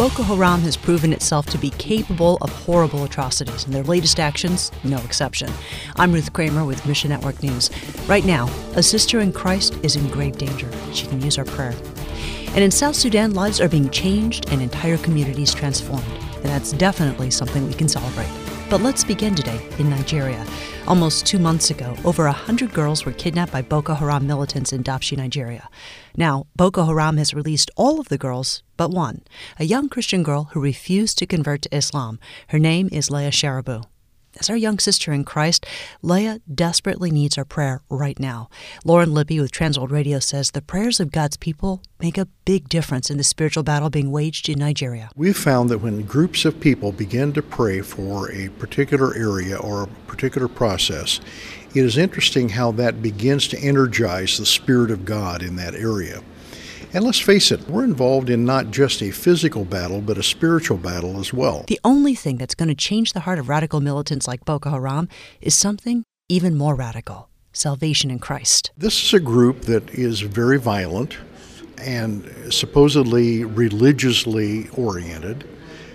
Boko Haram has proven itself to be capable of horrible atrocities, and their latest actions, no exception. I'm Ruth Kramer with Mission Network News. Right now, a sister in Christ is in grave danger. She can use our prayer. And in South Sudan, lives are being changed and entire communities transformed. And that's definitely something we can celebrate. But let's begin today in Nigeria. Almost 2 months ago, over 100 girls were kidnapped by Boko Haram militants in Dapchi, Nigeria. Now, Boko Haram has released all of the girls but one, a young Christian girl who refused to convert to Islam. Her name is Leah Sharibu. As our young sister in Christ, Leah desperately needs our prayer right now. Lauren Libby with Transworld Radio says the prayers of God's people make a big difference in the spiritual battle being waged in Nigeria. We've found that when groups of people begin to pray for a particular area or a particular process, it is interesting how that begins to energize the Spirit of God in that area. And let's face it, we're involved in not just a physical battle, but a spiritual battle as well. The only thing that's going to change the heart of radical militants like Boko Haram is something even more radical: salvation in Christ. This is a group that is very violent and supposedly religiously oriented.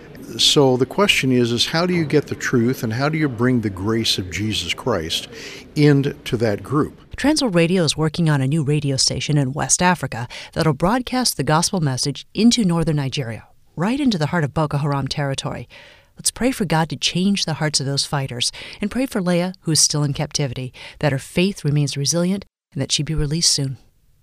So the question is how do you get the truth and how do you bring the grace of Jesus Christ into that group? Transworld Radio is working on a new radio station in West Africa that'll broadcast the gospel message into northern Nigeria, right into the heart of Boko Haram territory. Let's pray for God to change the hearts of those fighters, and pray for Leah, who is still in captivity, that her faith remains resilient and that she be released soon.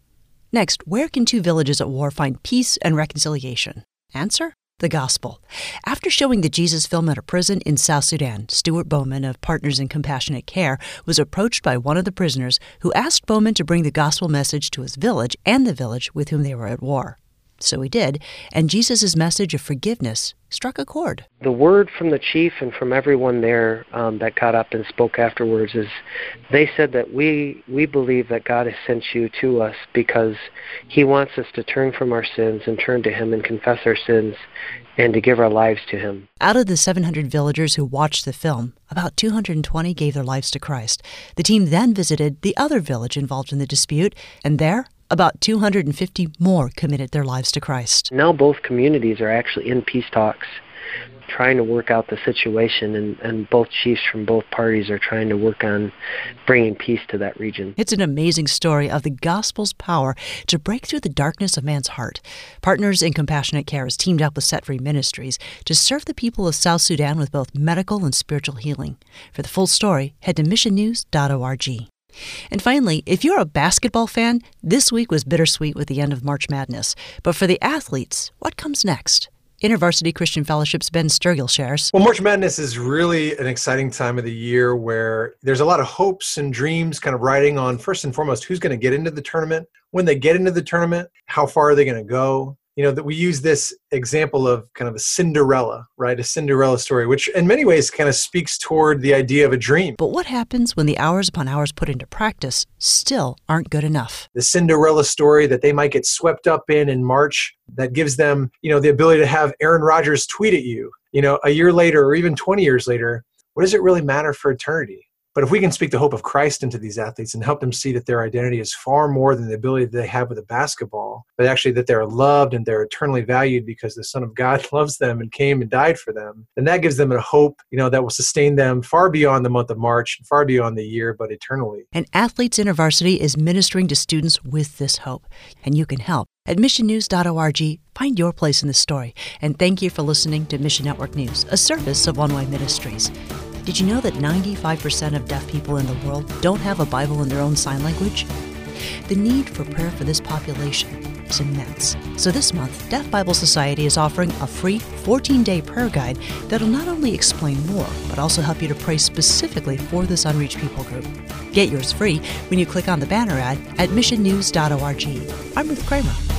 Next, where can two villages at war find peace and reconciliation? Answer: the gospel. After showing the Jesus film at a prison in South Sudan, Stuart Bowman of Partners in Compassionate Care was approached by one of the prisoners who asked Bowman to bring the gospel message to his village and the village with whom they were at war. So he did, and Jesus' message of forgiveness struck a chord. The word from the chief and from everyone there that got up and spoke afterwards is they said that we believe that God has sent you to us because he wants us to turn from our sins and turn to him and confess our sins and to give our lives to him. Out of the 700 villagers who watched the film, about 220 gave their lives to Christ. The team then visited the other village involved in the dispute, and there, about 250 more committed their lives to Christ. Now both communities are actually in peace talks, trying to work out the situation, and both chiefs from both parties are trying to work on bringing peace to that region. It's an amazing story of the gospel's power to break through the darkness of man's heart. Partners in Compassionate Care has teamed up with Set Free Ministries to serve the people of South Sudan with both medical and spiritual healing. For the full story, head to missionnews.org. And finally, if you're a basketball fan, this week was bittersweet with the end of March Madness. But for the athletes, what comes next? InterVarsity Christian Fellowship's Ben Sturgill shares. Well, March Madness is really an exciting time of the year where there's a lot of hopes and dreams kind of riding on, first and foremost, who's going to get into the tournament. When they get into the tournament, how far are they going to go? You know, that we use this example of kind of a Cinderella, right? A Cinderella story, which in many ways kind of speaks toward the idea of a dream. But what happens when the hours upon hours put into practice still aren't good enough? The Cinderella story that they might get swept up in March that gives them, the ability to have Aaron Rodgers tweet at you, a year later or even 20 years later. What does it really matter for eternity? But if we can speak the hope of Christ into these athletes and help them see that their identity is far more than the ability that they have with a basketball, but actually that they're loved and they're eternally valued because the Son of God loves them and came and died for them, then that gives them a hope, that will sustain them far beyond the month of March, far beyond the year, but eternally. And Athletes InterVarsity is ministering to students with this hope, and you can help. At missionnews.org, find your place in the story. And thank you for listening to Mission Network News, a service of One Way Ministries. Did you know that 95% of deaf people in the world don't have a Bible in their own sign language? The need for prayer for this population is immense. So this month, Deaf Bible Society is offering a free 14-day prayer guide that'll not only explain more, but also help you to pray specifically for this unreached people group. Get yours free when you click on the banner ad at missionnews.org. I'm Ruth Kramer.